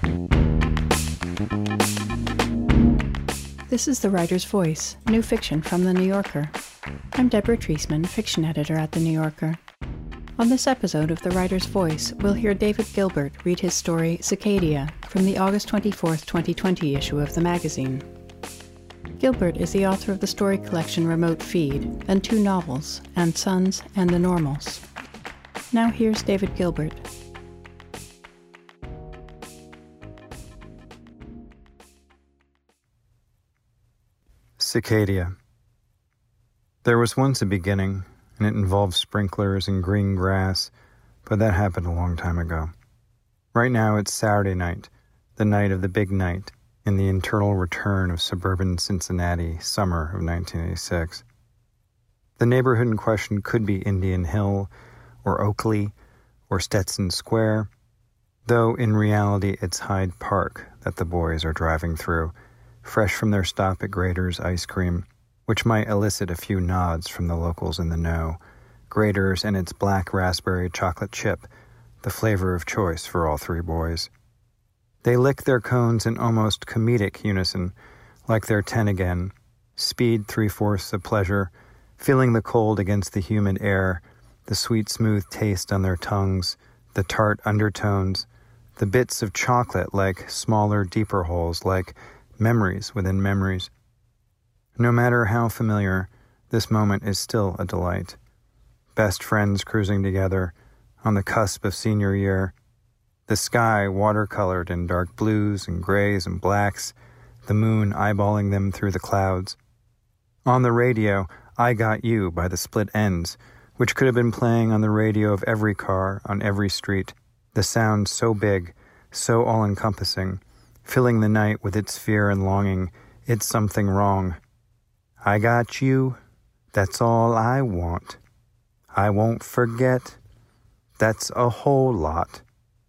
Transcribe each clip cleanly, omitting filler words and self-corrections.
This is The Writer's Voice, new fiction from The New Yorker. I'm Deborah Treisman, fiction editor at The New Yorker. On this episode of The Writer's Voice, we'll hear David Gilbert read his story Cicadia from the August 24, 2020 issue of the magazine. Gilbert is the author of the story collection Remote Feed and two novels, And Sons and The Normals. Now here's David Gilbert. Cicadia. There was once a beginning, and it involved sprinklers and green grass, but that happened a long time ago. Right now it's Saturday night, the night of the big night, in the internal return of suburban Cincinnati, summer of 1986. The neighborhood in question could be Indian Hill, or Oakley, or Stetson Square, though in reality it's Hyde Park that the boys are driving through, fresh from their stop at Grader's Ice Cream, which might elicit a few nods from the locals in the know. Grader's and its black raspberry chocolate chip, the flavor of choice for all three boys. They lick their cones in almost comedic unison, like they're 10 again, speed 3/4 of pleasure, feeling the cold against the humid air, the sweet smooth taste on their tongues, the tart undertones, the bits of chocolate like smaller, deeper holes, like memories within memories. No matter how familiar, this moment is still a delight. Best friends cruising together, on the cusp of senior year, the sky watercolored in dark blues and grays and blacks, the moon eyeballing them through the clouds. On the radio, I Got You by the Split Enz, which could have been playing on the radio of every car on every street, the sound so big, so all-encompassing, filling the night with its fear and longing. It's something wrong. I got you. That's all I want. I won't forget. That's a whole lot.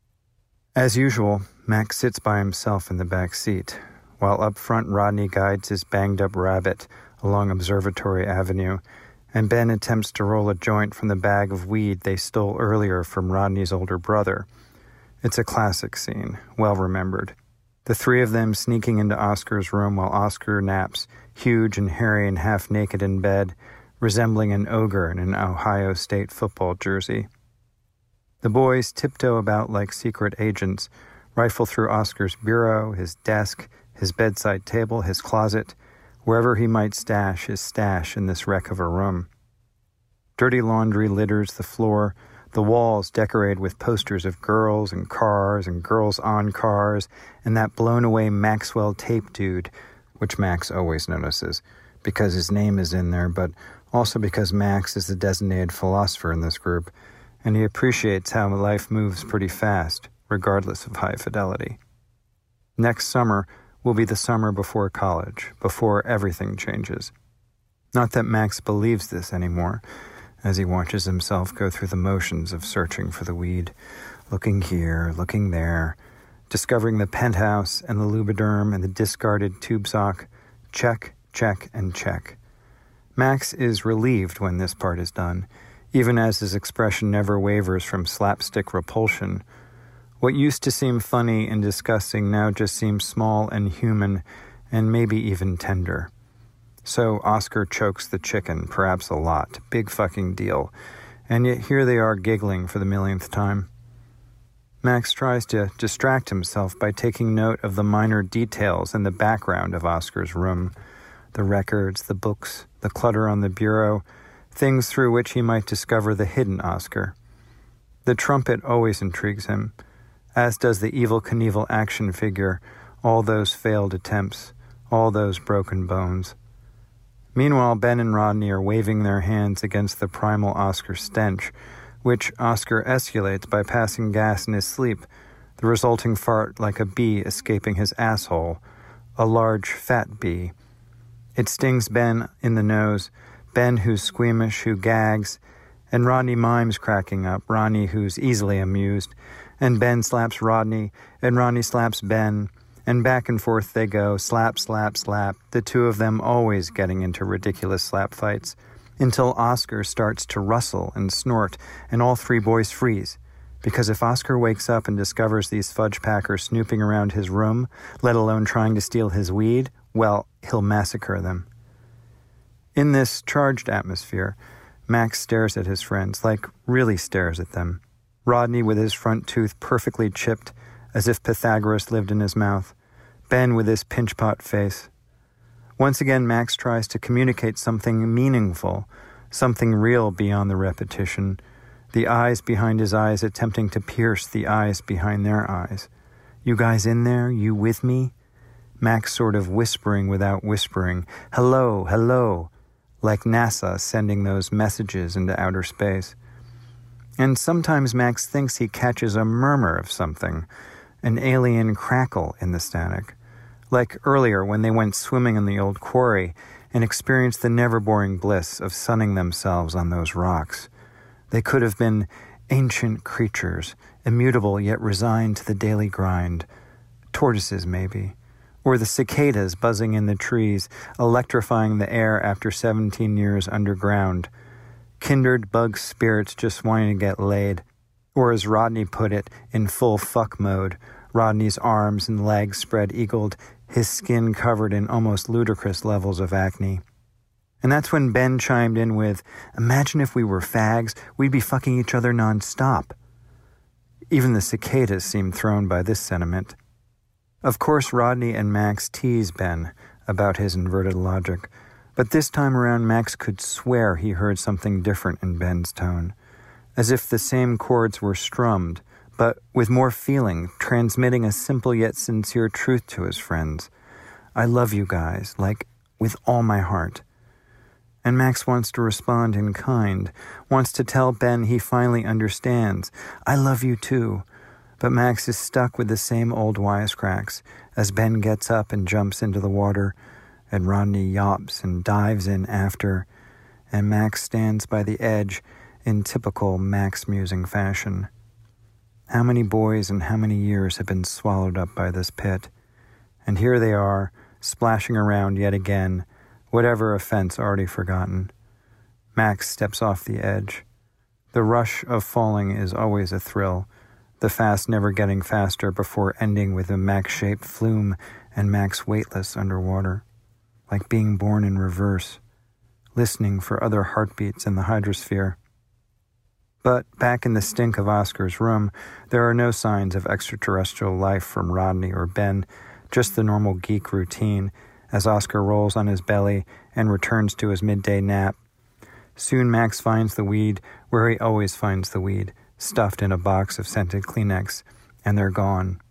As usual, Max sits by himself in the back seat, while up front Rodney guides his banged-up rabbit along Observatory Avenue, and Ben attempts to roll a joint from the bag of weed they stole earlier from Rodney's older brother. It's a classic scene, well remembered. The three of them sneaking into Oscar's room while Oscar naps, huge and hairy and half-naked in bed, resembling an ogre in an Ohio State football jersey. The boys tiptoe about like secret agents, rifle through Oscar's bureau, his desk, his bedside table, his closet, wherever he might stash his stash in this wreck of a room. Dirty laundry litters the floor, the walls decorated with posters of girls and cars and girls on cars, and that blown-away Maxwell tape dude, which Max always notices, because his name is in there, but also because Max is the designated philosopher in this group, and he appreciates how life moves pretty fast, regardless of high fidelity. Next summer will be the summer before college, before everything changes. Not that Max believes this anymore, as he watches himself go through the motions of searching for the weed, looking here, looking there, discovering the penthouse and the lubriderm and the discarded tube sock. Check, check, and check. Max is relieved when this part is done, even as his expression never wavers from slapstick repulsion. What used to seem funny and disgusting now just seems small and human, and maybe even tender. So Oscar chokes the chicken, perhaps a lot. Big fucking deal. And yet here they are giggling for the millionth time. Max tries to distract himself by taking note of the minor details in the background of Oscar's room. The records, the books, the clutter on the bureau, things through which he might discover the hidden Oscar. The trumpet always intrigues him, as does the Evel Knievel action figure, all those failed attempts, all those broken bones. Meanwhile, Ben and Rodney are waving their hands against the primal Oscar stench, which Oscar escalates by passing gas in his sleep, the resulting fart like a bee escaping his asshole, a large, fat bee. It stings Ben in the nose, Ben who's squeamish, who gags, and Rodney mimes cracking up, Rodney who's easily amused, and Ben slaps Rodney, and Rodney slaps Ben, and back and forth they go, slap, slap, slap, the two of them always getting into ridiculous slap fights, until Oscar starts to rustle and snort, and all three boys freeze. Because if Oscar wakes up and discovers these fudge packers snooping around his room, let alone trying to steal his weed, well, he'll massacre them. In this charged atmosphere, Max stares at his friends, like really stares at them. Rodney with his front tooth perfectly chipped, as if Pythagoras lived in his mouth. Ben with his pinch-pot face. Once again, Max tries to communicate something meaningful, something real beyond the repetition, the eyes behind his eyes attempting to pierce the eyes behind their eyes. You guys in there? You with me? Max sort of whispering without whispering. Hello, hello. Like NASA sending those messages into outer space. And sometimes Max thinks he catches a murmur of something, an alien crackle in the static. Like earlier when they went swimming in the old quarry and experienced the never-boring bliss of sunning themselves on those rocks. They could have been ancient creatures, immutable yet resigned to the daily grind. Tortoises, maybe. Or the cicadas buzzing in the trees, electrifying the air after 17 years underground. Kindred bug spirits just wanting to get laid. Or as Rodney put it, in full fuck mode, Rodney's arms and legs spread-eagled, his skin covered in almost ludicrous levels of acne. And that's when Ben chimed in with, imagine if we were fags, we'd be fucking each other non-stop. Even the cicadas seemed thrown by this sentiment. Of course, Rodney and Max tease Ben about his inverted logic, but this time around Max could swear he heard something different in Ben's tone, as if the same chords were strummed, but with more feeling, transmitting a simple yet sincere truth to his friends. I love you guys, like, with all my heart. And Max wants to respond in kind, wants to tell Ben he finally understands. I love you too. But Max is stuck with the same old wisecracks as Ben gets up and jumps into the water, and Rodney yawps and dives in after, and Max stands by the edge in typical Max musing fashion. How many boys and how many years have been swallowed up by this pit? And here they are, splashing around yet again, whatever offense already forgotten. Max steps off the edge. The rush of falling is always a thrill, the fast never getting faster before ending with a Max-shaped flume and Max weightless underwater, like being born in reverse, listening for other heartbeats in the hydrosphere. But back in the stink of Oscar's room, there are no signs of extraterrestrial life from Rodney or Ben, just the normal geek routine as Oscar rolls on his belly and returns to his midday nap. Soon Max finds the weed where he always finds the weed, stuffed in a box of scented Kleenex, and they're gone.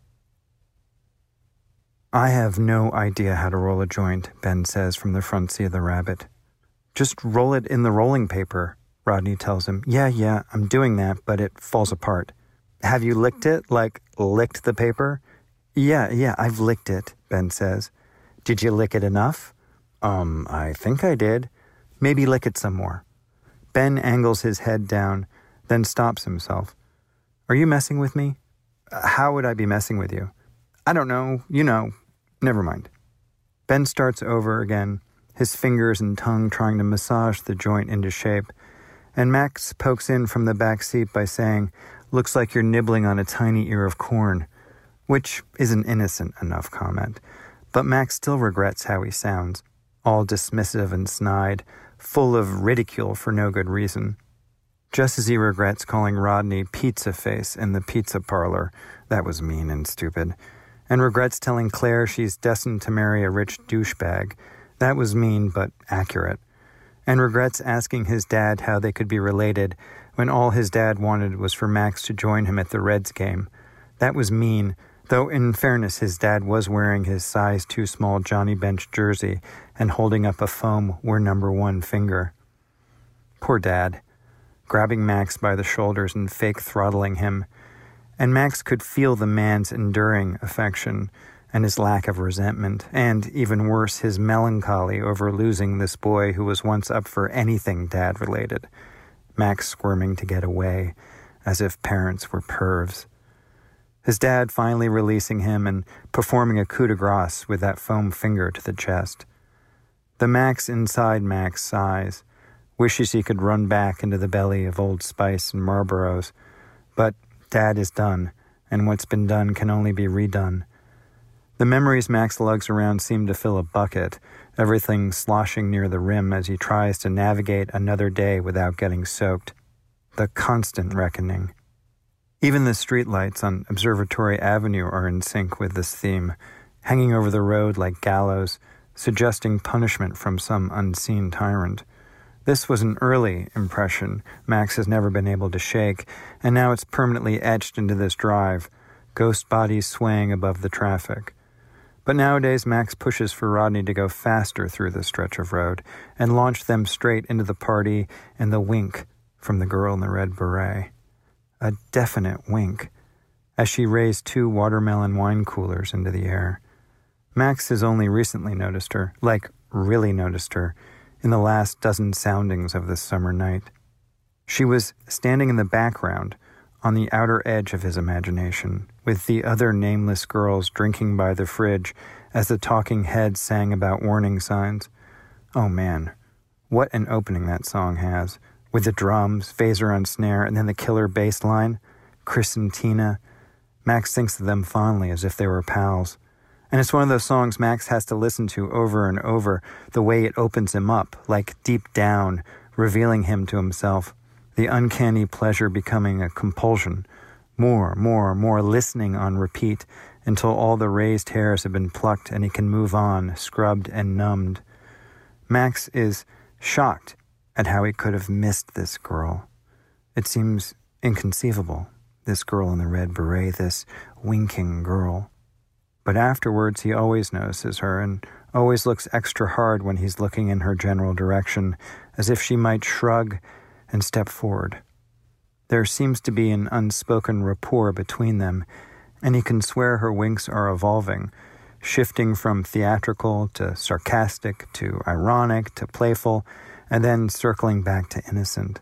I have no idea how to roll a joint, Ben says from the front seat of the Rabbit. Just roll it in the rolling paper, Rodney tells him. Yeah, I'm doing that, but it falls apart. Have you licked it? Like, licked the paper? Yeah, I've licked it, Ben says. Did you lick it enough? I think I did. Maybe lick it some more. Ben angles his head down, then stops himself. Are you messing with me? How would I be messing with you? I don't know. You know. Never mind. Ben starts over again, his fingers and tongue trying to massage the joint into shape, and Max pokes in from the back seat by saying, looks like you're nibbling on a tiny ear of corn, which is an innocent enough comment, but Max still regrets how he sounds, all dismissive and snide, full of ridicule for no good reason. Just as he regrets calling Rodney pizza face in the pizza parlor, that was mean and stupid, and regrets telling Claire she's destined to marry a rich douchebag, that was mean but accurate, and regrets asking his dad how they could be related when all his dad wanted was for Max to join him at the Reds game. That was mean, though in fairness his dad was wearing his size too small Johnny Bench jersey and holding up a foam "We're number one" finger. Poor dad, grabbing Max by the shoulders and fake throttling him, and Max could feel the man's enduring affection and his lack of resentment, and, even worse, his melancholy over losing this boy who was once up for anything dad-related. Max squirming to get away, as if parents were pervs. His dad finally releasing him and performing a coup de grace with that foam finger to the chest. The Max inside Max sighs, wishes he could run back into the belly of Old Spice and Marlboros, but Dad is done, and what's been done can only be redone. The memories Max lugs around seem to fill a bucket, everything sloshing near the rim as he tries to navigate another day without getting soaked. The constant reckoning. Even the streetlights on Observatory Avenue are in sync with this theme, hanging over the road like gallows, suggesting punishment from some unseen tyrant. This was an early impression Max has never been able to shake, and now it's permanently etched into this drive, ghost bodies swaying above the traffic. But nowadays Max pushes for Rodney to go faster through the stretch of road and launch them straight into the party and the wink from the girl in the red beret. A definite wink, as she raised 2 watermelon wine coolers into the air. Max has only recently noticed her, like really noticed her, in the last dozen soundings of this summer night. She was standing in the background, on the outer edge of his imagination, with the other nameless girls drinking by the fridge as the talking heads sang about warning signs. Oh man, what an opening that song has, with the drums, phaser on snare, and then the killer bass line. Chris and Tina. Max thinks of them fondly as if they were pals. And it's one of those songs Max has to listen to over and over, the way it opens him up, like deep down, revealing him to himself. The uncanny pleasure becoming a compulsion. More, listening on repeat, until all the raised hairs have been plucked and he can move on, scrubbed and numbed. Max is shocked at how he could have missed this girl. It seems inconceivable, this girl in the red beret, this winking girl. But afterwards he always notices her and always looks extra hard when he's looking in her general direction, as if she might shrug and step forward. There seems to be an unspoken rapport between them, and he can swear her winks are evolving, shifting from theatrical to sarcastic to ironic to playful, and then circling back to innocent.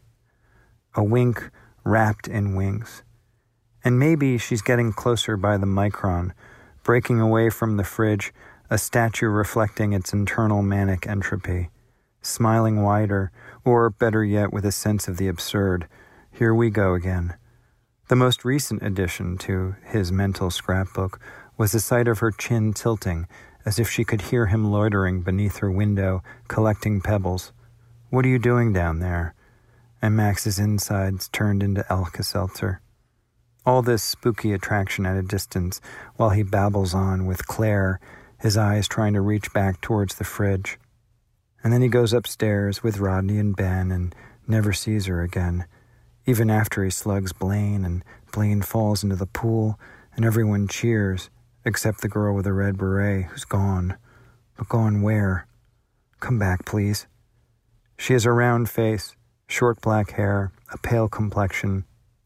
A wink wrapped in winks. And maybe she's getting closer by the micron, breaking away from the fridge, a statue reflecting its internal manic entropy, smiling wider, or better yet with a sense of the absurd. Here we go again. The most recent addition to his mental scrapbook was the sight of her chin tilting, as if she could hear him loitering beneath her window, collecting pebbles. What are you doing down there? And Max's insides turned into Alka-Seltzer. All this spooky attraction at a distance, while he babbles on with Claire, his eyes trying to reach back towards the fridge. And then he goes upstairs with Rodney and Ben and never sees her again, even after he slugs Blaine, and Blaine falls into the pool, and everyone cheers, except the girl with the red beret, who's gone. But gone where? Come back, please. She has a round face, short black hair, a pale complexion.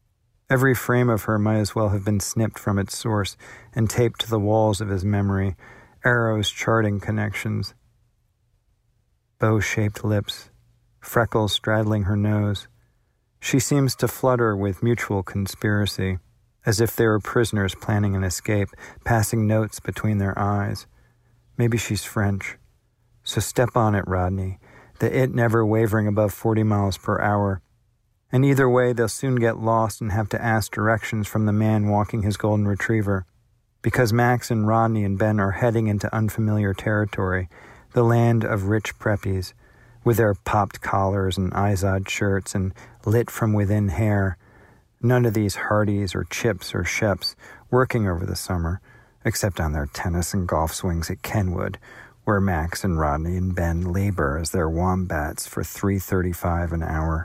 Every frame of her might as well have been snipped from its source and taped to the walls of his memory, arrows charting connections. Bow-shaped lips, freckles straddling her nose. She seems to flutter with mutual conspiracy, as if they were prisoners planning an escape, passing notes between their eyes. Maybe she's French. So step on it, Rodney, the it never wavering above 40 miles per hour. And either way, they'll soon get lost and have to ask directions from the man walking his golden retriever, because Max and Rodney and Ben are heading into unfamiliar territory, the land of rich preppies, with their popped collars and Izod shirts and lit from within hair. None of these Hardys or Chips or Sheps working over the summer, except on their tennis and golf swings at Kenwood, where Max and Rodney and Ben labor as their wombats for $3.35 an hour.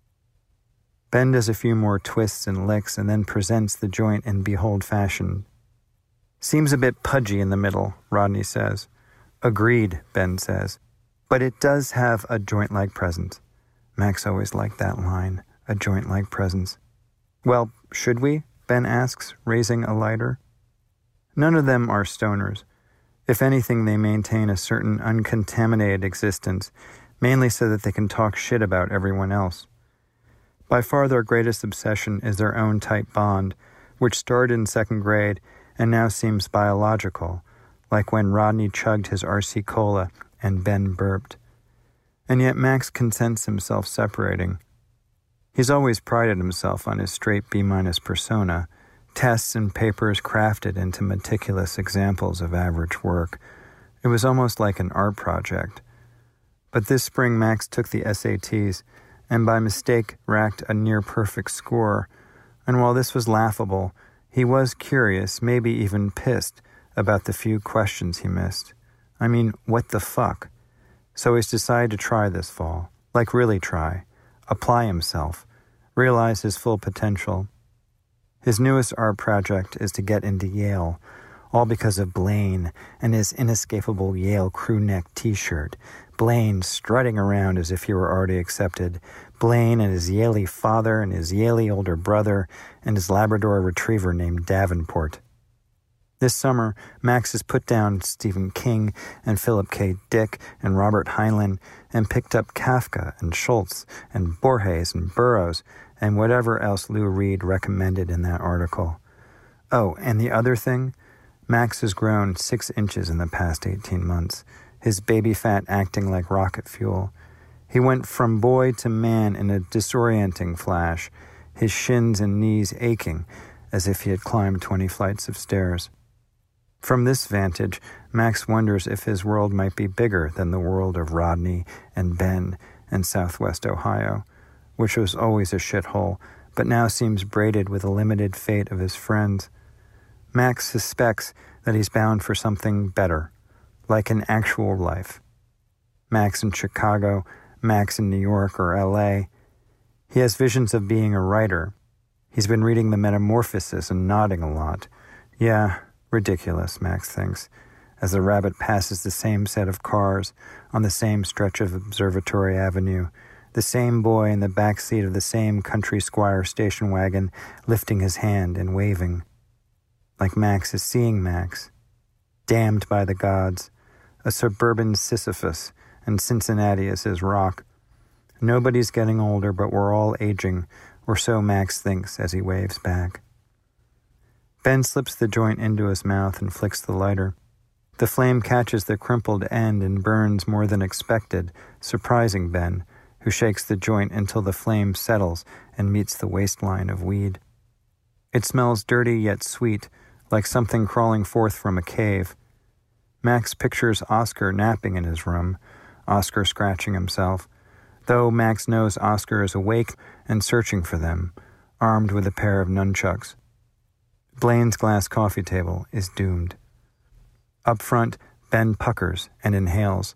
Ben does a few more twists and licks and then presents the joint in behold fashion. Seems a bit pudgy in the middle, Rodney says. Agreed, Ben says. But it does have a joint-like presence. Max always liked that line, a joint-like presence. Well, should we? Ben asks, raising a lighter. None of them are stoners. If anything, they maintain a certain uncontaminated existence, mainly so that they can talk shit about everyone else. By far their greatest obsession is their own tight bond, which started in second grade and now seems biological, like when Rodney chugged his RC Cola and Ben burped. And yet Max consents himself separating. He's always prided himself on his straight B- persona, tests and papers crafted into meticulous examples of average work. It was almost like an art project. But this spring Max took the SATs and by mistake racked a near-perfect score, and while this was laughable, he was curious, maybe even pissed, about the few questions he missed. I mean, what the fuck? So he's decided to try this fall. Like really try. Apply himself. Realize his full potential. His newest art project is to get into Yale, all because of Blaine and his inescapable Yale crew neck t-shirt. Blaine strutting around as if he were already accepted. Blaine and his Yaley father and his Yaley older brother and his Labrador retriever named Davenport. This summer, Max has put down Stephen King and Philip K. Dick and Robert Heinlein and picked up Kafka and Schultz and Borges and Burroughs and whatever else Lou Reed recommended in that article. Oh, and the other thing? Max has grown 6 inches in the past 18 months, his baby fat acting like rocket fuel. He went from boy to man in a disorienting flash, his shins and knees aching as if he had climbed 20 flights of stairs. From this vantage, Max wonders if his world might be bigger than the world of Rodney and Ben and Southwest Ohio, which was always a shithole, but now seems braided with the limited fate of his friends. Max suspects that he's bound for something better, like an actual life. Max in Chicago, Max in New York or L.A. He has visions of being a writer. He's been reading the Metamorphosis and nodding a lot. Yeah, ridiculous, Max thinks, as the rabbit passes the same set of cars on the same stretch of Observatory Avenue, the same boy in the back seat of the same country squire station wagon lifting his hand and waving. Like Max is seeing Max, damned by the gods, a suburban Sisyphus, and Cincinnati is his rock. Nobody's getting older, but we're all aging, or so Max thinks as he waves back. Ben slips the joint into his mouth and flicks the lighter. The flame catches the crumpled end and burns more than expected, surprising Ben, who shakes the joint until the flame settles and meets the waistline of weed. It smells dirty yet sweet, like something crawling forth from a cave. Max pictures Oscar napping in his room, Oscar scratching himself, though Max knows Oscar is awake and searching for them, armed with a pair of nunchucks. Blaine's glass coffee table is doomed. Up front, Ben puckers and inhales,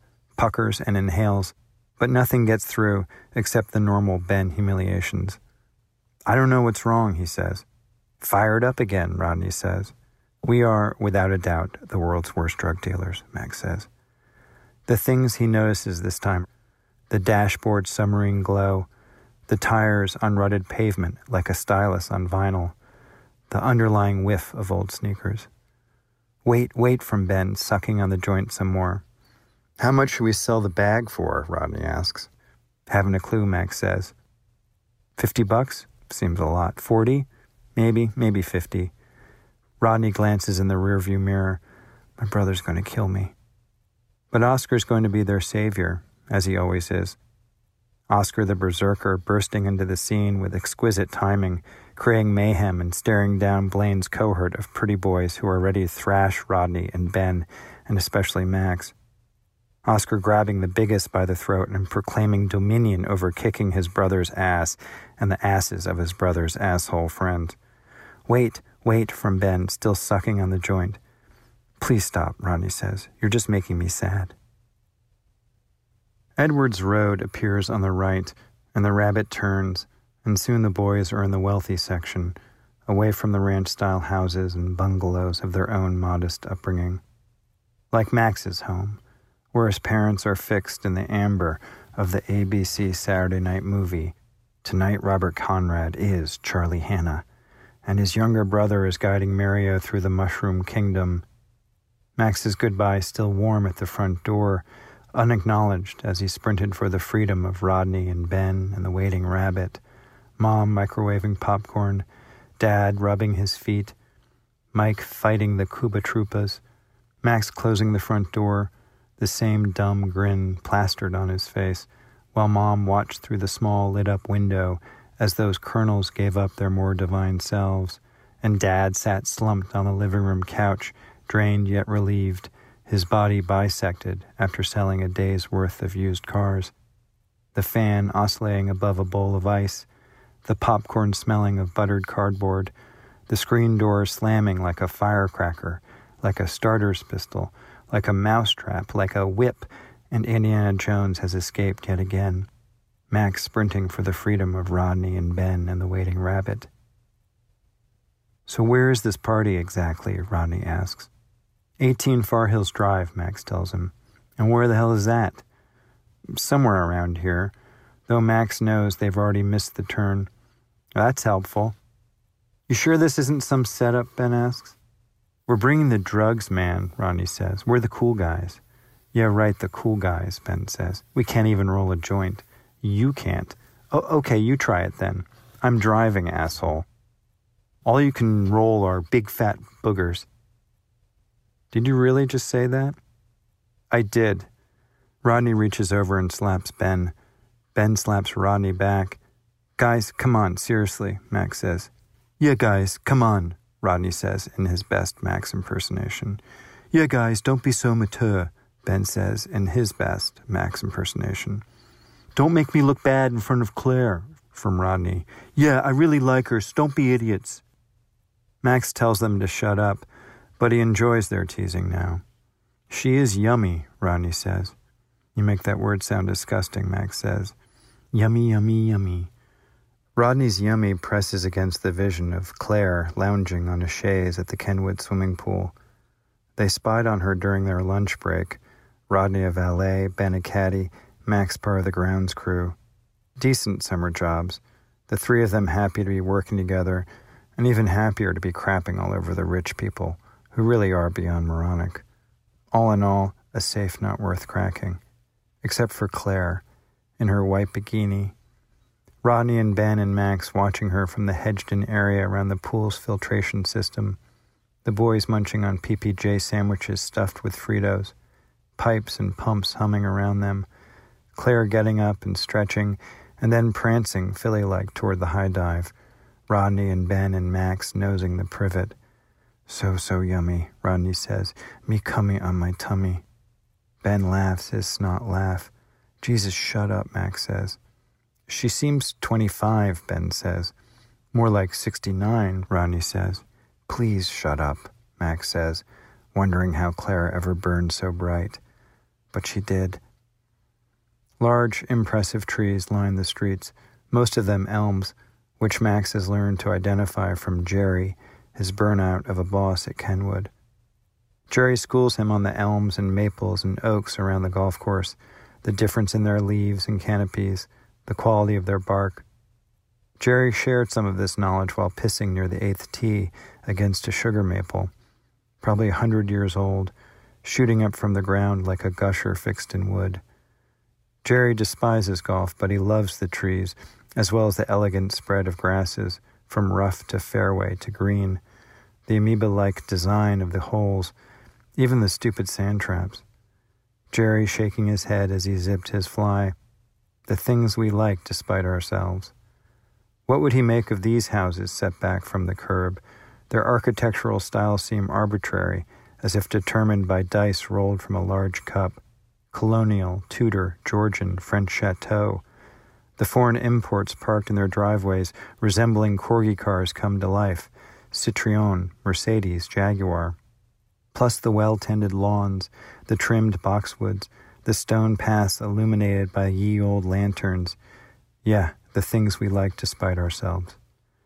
but nothing gets through except the normal Ben humiliations. I don't know what's wrong, he says. Fired up again, Rodney says. We are, without a doubt, the world's worst drug dealers, Max says. The things he notices this time, the dashboard submarine glow, the tires on rutted pavement like a stylus on vinyl, the underlying whiff of old sneakers. Wait from Ben, sucking on the joint some more. How much should we sell the bag for? Rodney asks. Haven't a clue, Max says. $50? Seems a lot. 40? Maybe 50. Rodney glances in the rearview mirror. My brother's going to kill me. But Oscar's going to be their savior, as he always is. Oscar the berserker bursting into the scene with exquisite timing, creating mayhem and staring down Blaine's cohort of pretty boys who are ready to thrash Rodney and Ben, and especially Max. Oscar grabbing the biggest by the throat and proclaiming dominion over kicking his brother's ass and the asses of his brother's asshole friends. Wait from Ben, still sucking on the joint. Please stop, Rodney says. You're just making me sad. Edwards Road appears on the right, and the rabbit turns, and soon the boys are in the wealthy section, away from the ranch-style houses and bungalows of their own modest upbringing. Like Max's home, where his parents are fixed in the amber of the ABC Saturday night movie, Tonight Robert Conrad is Charlie Hanna, and his younger brother is guiding Mario through the mushroom kingdom. Max's goodbye still warm at the front door, unacknowledged as he sprinted for the freedom of Rodney and Ben and the waiting rabbit, Mom microwaving popcorn, Dad rubbing his feet, Mike fighting the Cuba Troopas, Max closing the front door, the same dumb grin plastered on his face, while Mom watched through the small lit-up window as those colonels gave up their more divine selves, and Dad sat slumped on the living room couch, drained yet relieved, his body bisected after selling a day's worth of used cars. The fan oscillating above a bowl of ice, the popcorn smelling of buttered cardboard, the screen door slamming like a firecracker, like a starter's pistol, like a mousetrap, like a whip, and Indiana Jones has escaped yet again. Max sprinting for the freedom of Rodney and Ben and the waiting rabbit. "So where is this party exactly?" Rodney asks. 18 Far Hills Drive, Max tells him. "And where the hell is that?" "Somewhere around here," though Max knows they've already missed the turn. "That's helpful." "You sure this isn't some setup?" Ben asks. "We're bringing the drugs, man," Rodney says. "We're the cool guys." "Yeah, right, the cool guys," Ben says. "We can't even roll a joint." "You can't." "Oh, okay, you try it then." "I'm driving, asshole." "All you can roll are big fat boogers." "Did you really just say that?" "I did." Rodney reaches over and slaps Ben. Ben slaps Rodney back. "Guys, come on, seriously," Max says. "Yeah, guys, come on," Rodney says in his best Max impersonation. "Yeah, guys, don't be so mature," Ben says in his best Max impersonation. "Don't make me look bad in front of Claire," from Rodney. "Yeah, I really like her, so don't be idiots." Max tells them to shut up, but he enjoys their teasing now. "She is yummy," Rodney says. "You make that word sound disgusting," Max says. "Yummy, yummy, yummy." Rodney's yummy presses against the vision of Claire lounging on a chaise at the Kenwood swimming pool. They spied on her during their lunch break. Rodney a valet, Ben a caddy, Max part of the grounds crew. Decent summer jobs, the three of them happy to be working together, and even happier to be crapping all over the rich people, who really are beyond moronic. All in all, a safe not worth cracking. Except for Claire, in her white bikini. Rodney and Ben and Max watching her from the hedged-in area around the pool's filtration system. The boys munching on PPJ sandwiches stuffed with Fritos. Pipes and pumps humming around them. Claire getting up and stretching, and then prancing filly-like toward the high dive. Rodney and Ben and Max nosing the privet. So yummy," Rodney says. "Me cummy on my tummy." Ben laughs his snot laugh. "Jesus, shut up," Max says. "She seems 25, Ben says. "More like 69, Rodney says. "Please shut up," Max says, wondering how Claire ever burned so bright. But she did. Large, impressive trees line the streets, most of them elms, which Max has learned to identify from Jerry, his burnout of a boss at Kenwood. Jerry schools him on the elms and maples and oaks around the golf course, the difference in their leaves and canopies, the quality of their bark. Jerry shared some of this knowledge while pissing near the 8th tee against a sugar maple, probably 100 years old, shooting up from the ground like a gusher fixed in wood. Jerry despises golf, but he loves the trees, as well as the elegant spread of grasses, from rough to fairway to green, the amoeba-like design of the holes, even the stupid sand traps. Jerry shaking his head as he zipped his fly. The things we like despite ourselves. What would he make of these houses set back from the curb? Their architectural styles seem arbitrary, as if determined by dice rolled from a large cup. Colonial, Tudor, Georgian, French chateau. The foreign imports parked in their driveways, resembling corgi cars come to life. Citroën, Mercedes, Jaguar. Plus the well-tended lawns, the trimmed boxwoods, the stone paths illuminated by ye old lanterns. Yeah, the things we like despite ourselves.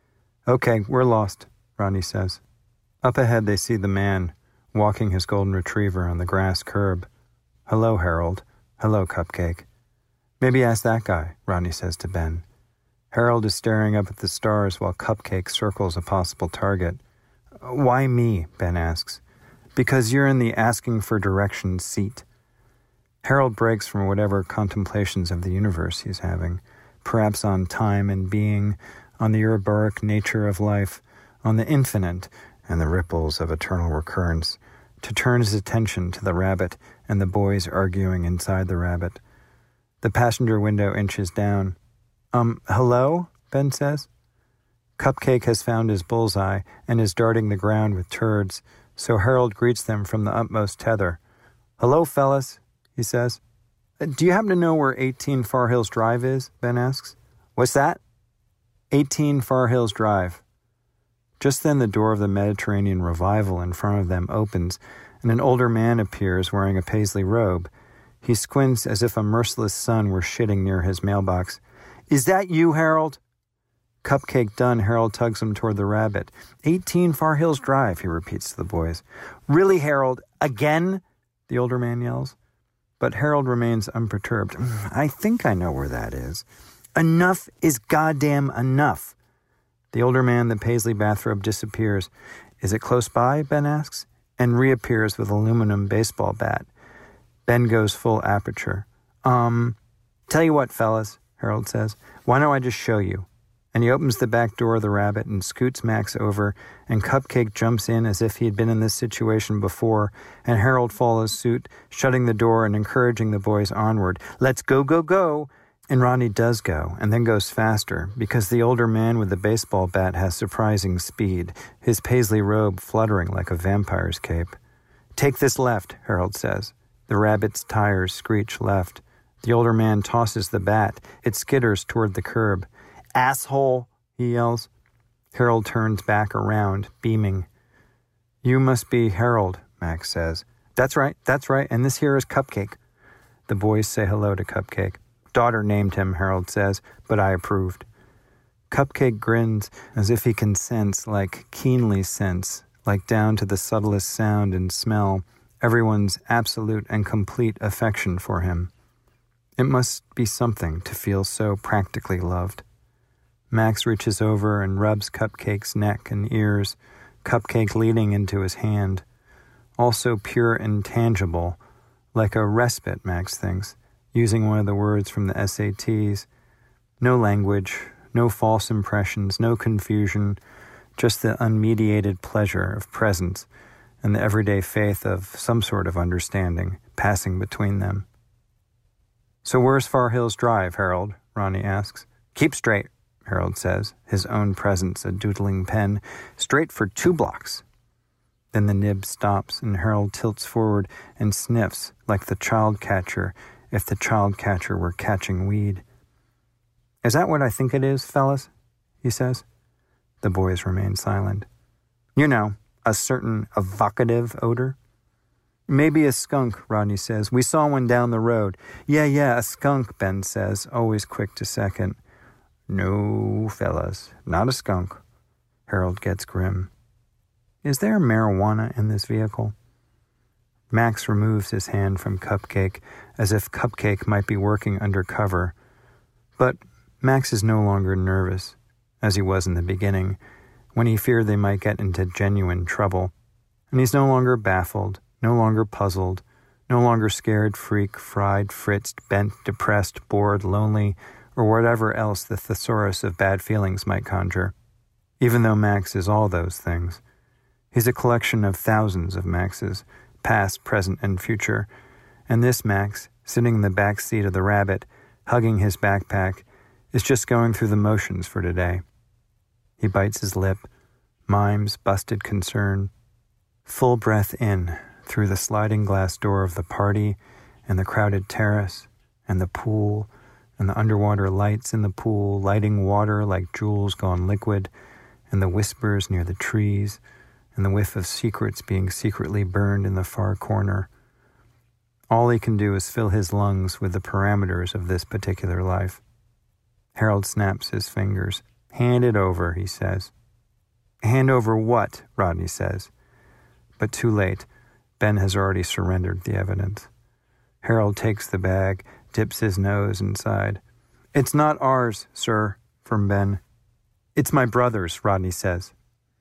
"Okay, we're lost," Rodney says. Up ahead they see the man, walking his golden retriever on the grass curb. "Hello, Harold. Hello, Cupcake." "Maybe ask that guy," Rodney says to Ben. Harold is staring up at the stars while Cupcake circles a possible target. "Why me?" Ben asks. "Because you're in the asking for directions seat." Harold breaks from whatever contemplations of the universe he's having, perhaps on time and being, on the Ouroboros nature of life, on the infinite and the ripples of eternal recurrence, to turn his attention to the rabbit and the boys arguing inside the rabbit. The passenger window inches down. Hello?" Ben says. Cupcake has found his bullseye and is darting the ground with turds, so Harold greets them from the utmost tether. "Hello, fellas," he says. "Do you happen to know where 18 Far Hills Drive is?" Ben asks. "What's that?" 18 Far Hills Drive. Just then the door of the Mediterranean Revival in front of them opens, and an older man appears wearing a paisley robe. He squints as if a merciless sun were shitting near his mailbox. "Is that you, Harold?" Cupcake done, Harold tugs him toward the rabbit. 18 Far Hills Drive, he repeats to the boys. "Really, Harold? Again?" the older man yells. But Harold remains unperturbed. "I think I know where that is." "Enough is goddamn enough." The older man in the paisley bathrobe disappears. "Is it close by?" Ben asks, and reappears with an aluminum baseball bat. Ben goes full aperture. Tell you what, fellas," Harold says. "Why don't I just show you?" And he opens the back door of the rabbit and scoots Max over, and Cupcake jumps in as if he had been in this situation before, and Harold follows suit, shutting the door and encouraging the boys onward. "Let's go, go, go!" And Rodney does go, and then goes faster, because the older man with the baseball bat has surprising speed, his paisley robe fluttering like a vampire's cape. "Take this left," Harold says. The rabbit's tires screech left. The older man tosses the bat. It skitters toward the curb. "Asshole," he yells. Harold turns back around, beaming. "You must be Harold," Max says. That's right, and this here is Cupcake." The boys say hello to Cupcake. "Daughter named him," Harold says, "but I approved." Cupcake grins as if he can sense, like keenly sense, like down to the subtlest sound and smell, everyone's absolute and complete affection for him. It must be something to feel so practically loved. Max reaches over and rubs Cupcake's neck and ears, Cupcake leaning into his hand. All so pure and tangible, like a respite, Max thinks, using one of the words from the SATs. No language, no false impressions, no confusion, just the unmediated pleasure of presence and the everyday faith of some sort of understanding passing between them. "So where's Far Hills Drive, Harold?" Ronnie asks. "Keep straight," Harold says, his own presence a doodling pen. "Straight for 2 blocks. Then the nib stops, and Harold tilts forward and sniffs like the child catcher if the child catcher were catching weed. "Is that what I think it is, fellas?" he says. The boys remain silent. "You know, a certain evocative odor." "Maybe a skunk," Rodney says. "We saw one down the road." Yeah, a skunk," Ben says, always quick to second. "No, fellas, not a skunk." Harold gets grim. "Is there marijuana in this vehicle?" Max removes his hand from Cupcake as if Cupcake might be working undercover. But Max is no longer nervous, as he was in the beginning, when he feared they might get into genuine trouble. And he's no longer baffled, no longer puzzled, no longer scared, freak, fried, fritzed, bent, depressed, bored, lonely, or whatever else the thesaurus of bad feelings might conjure. Even though Max is all those things. He's a collection of thousands of Maxes, past, present, and future, and this Max, sitting in the back seat of the rabbit, hugging his backpack, is just going through the motions for today. He bites his lip, mimes busted concern. Full breath in through the sliding glass door of the party and the crowded terrace and the pool and the underwater lights in the pool lighting water like jewels gone liquid and the whispers near the trees and the whiff of secrets being secretly burned in the far corner. All he can do is fill his lungs with the parameters of this particular life. Harold snaps his fingers. "Hand it over," he says. "Hand over what?" Rodney says. But too late. Ben has already surrendered the evidence. Harold takes the bag, dips his nose inside. "It's not ours, sir," from Ben. "It's my brother's," Rodney says.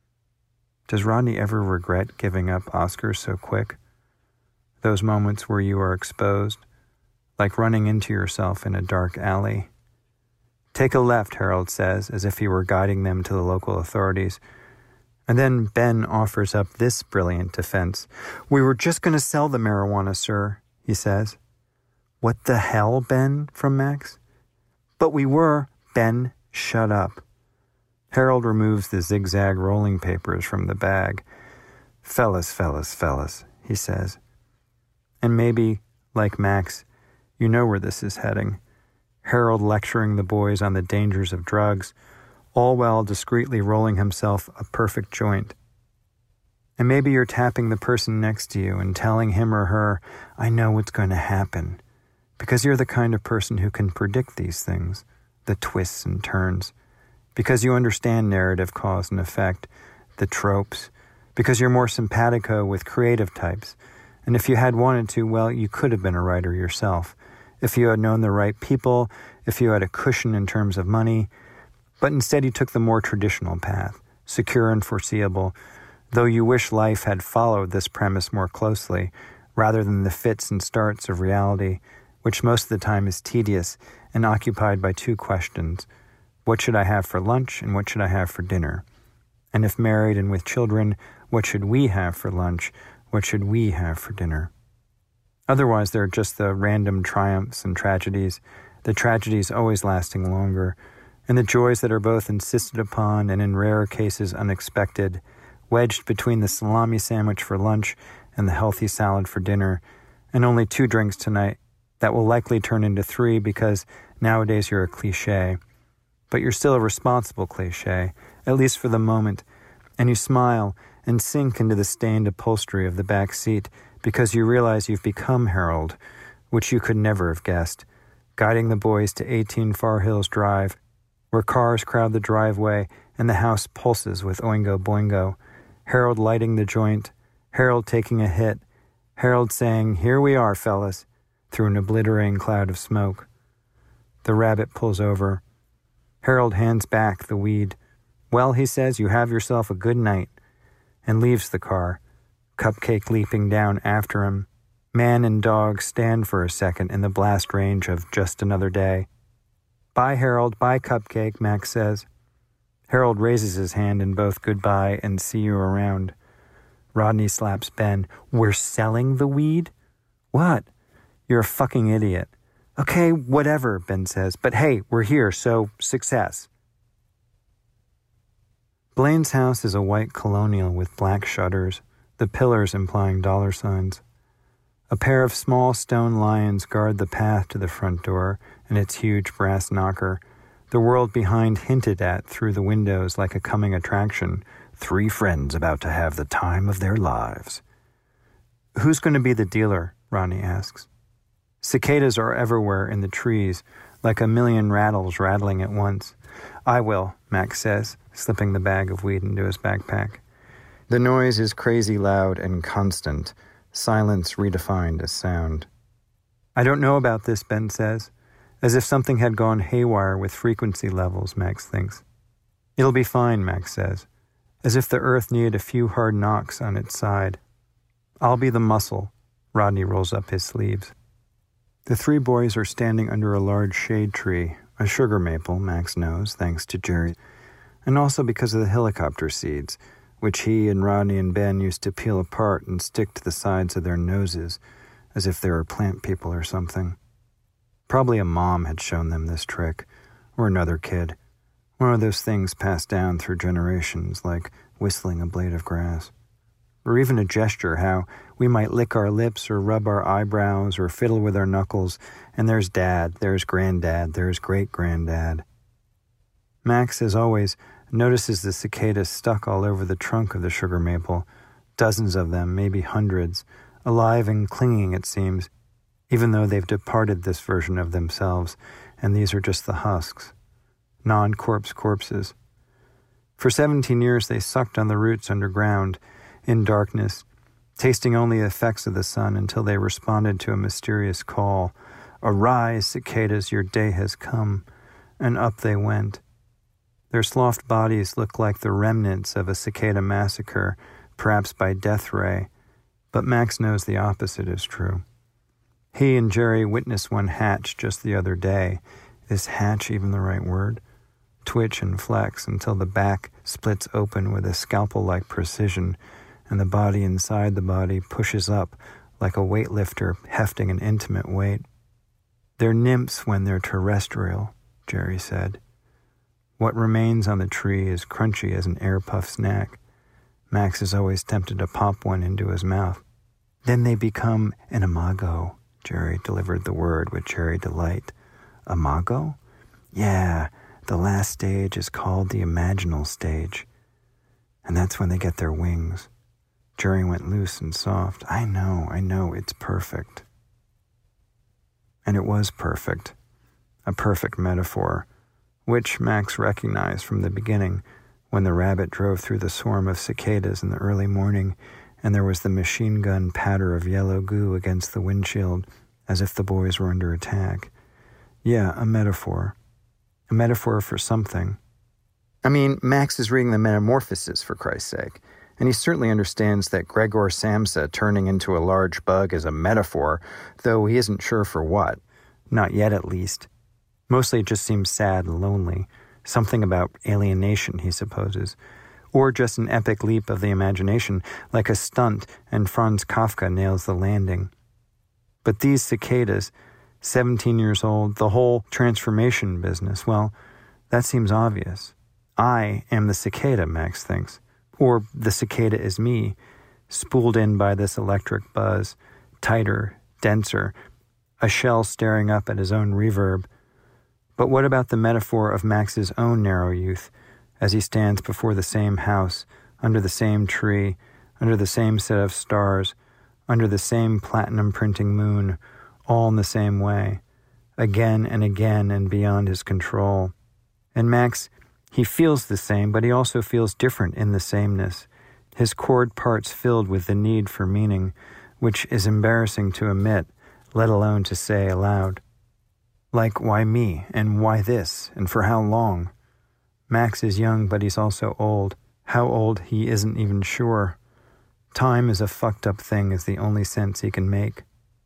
Does Rodney ever regret giving up Oscar so quick? Those moments where you are exposed, like running into yourself in a dark alley. "Take a left," Harold says, as if he were guiding them to the local authorities. And then Ben offers up this brilliant defense. "We were just going to sell the marijuana, sir," he says. "What the hell, Ben?" from Max. "But we were," Ben Shut up. Harold removes the zigzag rolling papers from the bag. Fellas, he says. And maybe, like Max, you know where this is heading. Harold lecturing the boys on the dangers of drugs, all while discreetly rolling himself a perfect joint. And maybe you're tapping the person next to you and telling him or her, I know what's going to happen, because you're the kind of person who can predict these things, the twists and turns, because you understand narrative cause and effect, the tropes, because you're more simpatico with creative types. And if you had wanted to, well, you could have been a writer yourself, if you had known the right people, if you had a cushion in terms of money. But instead you took the more traditional path, secure and foreseeable, though you wish life had followed this premise more closely, rather than the fits and starts of reality, which most of the time is tedious and occupied by two questions. What should I have for lunch, and what should I have for dinner? And if married and with children, what should we have for lunch, what should we have for dinner? Otherwise, there are just the random triumphs and tragedies, the tragedies always lasting longer, and the joys that are both insisted upon and in rare cases unexpected, wedged between the salami sandwich for lunch and the healthy salad for dinner, and only 2 drinks tonight that will likely turn into 3 because nowadays you're a cliché. But you're still a responsible cliché, at least for the moment, and you smile and sink into the stained upholstery of the back seat because you realize you've become Harold, which you could never have guessed, guiding the boys to 18 Far Hills Drive, where cars crowd the driveway and the house pulses with oingo boingo, Harold lighting the joint, Harold taking a hit, Harold saying, "Here we are, fellas," through an obliterating cloud of smoke. The rabbit pulls over. Harold hands back the weed. "Well," he says, "you have yourself a good night," and leaves the car, Cupcake leaping down after him. Man and dog stand for a second in the blast range of just another day. "Bye, Harold, bye, Cupcake," Max says. Harold raises his hand in both goodbye and see you around. Rodney slaps Ben. "We're selling the weed?" "What?" "You're a fucking idiot." "Okay, whatever," Ben says. "But hey, we're here, so success." Blaine's house is a white colonial with black shutters, the pillars implying dollar signs. A pair of small stone lions guard the path to the front door and its huge brass knocker, the world behind hinted at through the windows like a coming attraction, 3 friends about to have the time of their lives. "Who's going to be the dealer?" Rodney asks. Cicadas are everywhere in the trees, like a million rattles rattling at once. "I will," Max says, slipping the bag of weed into his backpack. The noise is crazy loud and constant, silence redefined as sound. "I don't know about this," Ben says, as if something had gone haywire with frequency levels, Max thinks. "It'll be fine," Max says, as if the earth needed a few hard knocks on its side. "I'll be the muscle." Rodney rolls up his sleeves. The 3 boys are standing under a large shade tree, a sugar maple, Max knows, thanks to Jerry, and also because of the helicopter seeds, which he and Rodney and Ben used to peel apart and stick to the sides of their noses, as if they were plant people or something. Probably a mom had shown them this trick, or another kid, one of those things passed down through generations, like whistling a blade of grass. Or even a gesture, how we might lick our lips or rub our eyebrows or fiddle with our knuckles, and there's Dad, there's Granddad, there's Great-Granddad. Max, as always, notices the cicadas stuck all over the trunk of the sugar maple, dozens of them, maybe hundreds, alive and clinging, it seems, even though they've departed this version of themselves, and these are just the husks, non-corpse corpses. For 17 years they sucked on the roots underground, in darkness, tasting only the effects of the sun until they responded to a mysterious call. "Arise, cicadas, your day has come," and up they went. Their sloughed bodies look like the remnants of a cicada massacre, perhaps by death ray, but Max knows the opposite is true. He and Jerry witnessed one hatch just the other day. Is hatch even the right word? Twitch and flex until the back splits open with a scalpel-like precision, and the body inside the body pushes up like a weightlifter hefting an intimate weight. "They're nymphs when they're terrestrial," Jerry said. What remains on the tree is crunchy as an air puff snack. Max is always tempted to pop one into his mouth. Then they become an imago. Jerry delivered the word with cherry delight. Imago? Yeah, the last stage is called the imaginal stage. And that's when they get their wings. Jerry went loose and soft. I know, it's perfect. And it was perfect. A perfect metaphor, which Max recognized from the beginning when the rabbit drove through the swarm of cicadas in the early morning and there was the machine gun patter of yellow goo against the windshield as if the boys were under attack. Yeah, a metaphor. A metaphor for something. I mean, Max is reading the Metamorphoses, for Christ's sake, and he certainly understands that Gregor Samsa turning into a large bug is a metaphor, though he isn't sure for what. Not yet, at least. Mostly it just seems sad and lonely. Something about alienation, he supposes. Or just an epic leap of the imagination, like a stunt, and Franz Kafka nails the landing. But these cicadas, 17 years old, the whole transformation business, well, that seems obvious. I am the cicada, Max thinks. Or the cicada is me, spooled in by this electric buzz, tighter, denser, a shell staring up at his own reverb. But what about the metaphor of Max's own narrow youth, as he stands before the same house, under the same tree, under the same set of stars, under the same platinum printing moon, all in the same way, again and again and beyond his control. And Max, he feels the same, but he also feels different in the sameness, his chord parts filled with the need for meaning, which is embarrassing to admit, let alone to say aloud. Like, why me, and why this, and for how long? Max is young, but he's also old. How old, he isn't even sure. Time is a fucked up thing is the only sense he can make.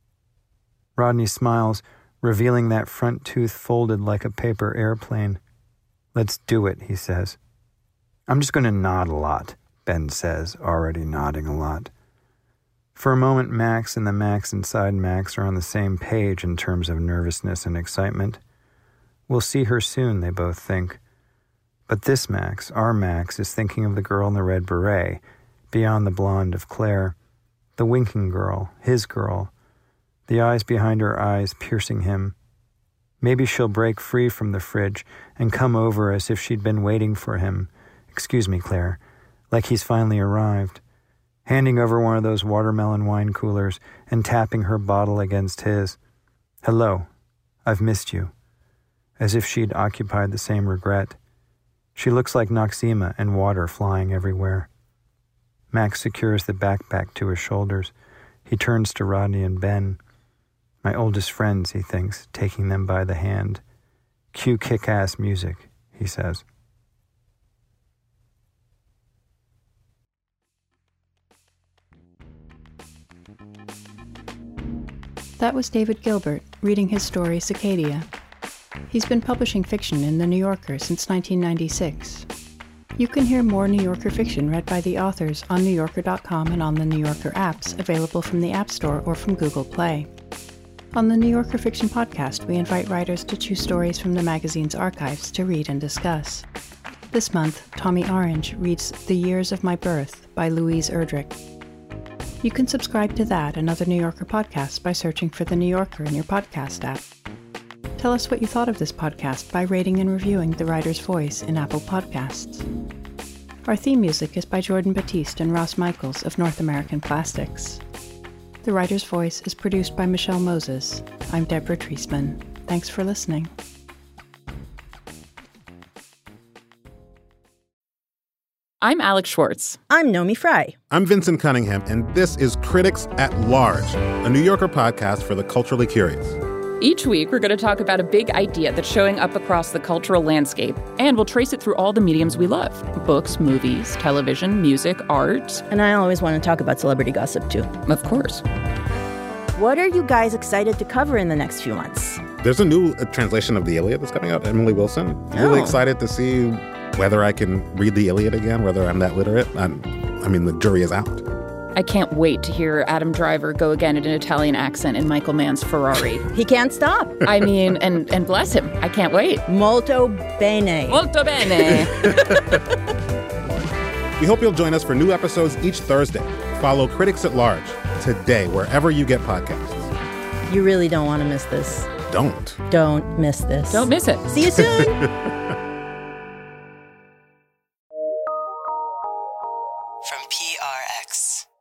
Rodney smiles, revealing that front tooth folded like a paper airplane. Let's do it, he says. I'm just going to nod a lot, Ben says, already nodding a lot. For a moment, Max and the Max inside Max are on the same page in terms of nervousness and excitement. We'll see her soon, they both think. But this Max, our Max, is thinking of the girl in the red beret, beyond the blonde of Claire, the winking girl, his girl, the eyes behind her eyes piercing him. Maybe she'll break free from the fridge and come over as if she'd been waiting for him. Excuse me, Claire, like he's finally arrived, handing over one of those watermelon wine coolers and tapping her bottle against his. Hello, I've missed you. As if she'd occupied the same regret. She looks like Noxema and water flying everywhere. Max secures the backpack to his shoulders. He turns to Rodney and Ben. My oldest friends, he thinks, taking them by the hand. Cue kick-ass music, he says. That was David Gilbert reading his story Cicadia. He's been publishing fiction in The New Yorker since 1996. You can hear more New Yorker fiction read by the authors on NewYorker.com and on the New Yorker apps available from the App Store or from Google Play. On the New Yorker Fiction Podcast, we invite writers to choose stories from the magazine's archives to read and discuss. This month, Tommy Orange reads The Years of My Birth by Louise Erdrich. You can subscribe to that and other New Yorker podcasts by searching for The New Yorker in your podcast app. Tell us what you thought of this podcast by rating and reviewing The Writer's Voice in Apple Podcasts. Our theme music is by Jordan Batiste and Ross Michaels of North American Plastics. The Writer's Voice is produced by Michelle Moses. I'm Deborah Treisman. Thanks for listening. I'm Alex Schwartz. I'm Nomi Fry. I'm Vincent Cunningham, and this is Critics at Large, a New Yorker podcast for the culturally curious. Each week, we're going to talk about a big idea that's showing up across the cultural landscape, and we'll trace it through all the mediums we love. Books, movies, television, music, art. And I always want to talk about celebrity gossip, too. Of course. What are you guys excited to cover in the next few months? There's a new translation of the Iliad that's coming out, Emily Wilson. Really excited to see whether I can read the Iliad again, whether I'm that literate. I mean, the jury is out. I can't wait to hear Adam Driver go again in an Italian accent in Michael Mann's Ferrari. He can't stop. I mean, and bless him. I can't wait. Molto bene. Molto bene. We hope you'll join us for new episodes each Thursday. Follow Critics at Large today, wherever you get podcasts. You really don't want to miss this. Don't miss this. Don't miss it. See you soon. From PRX.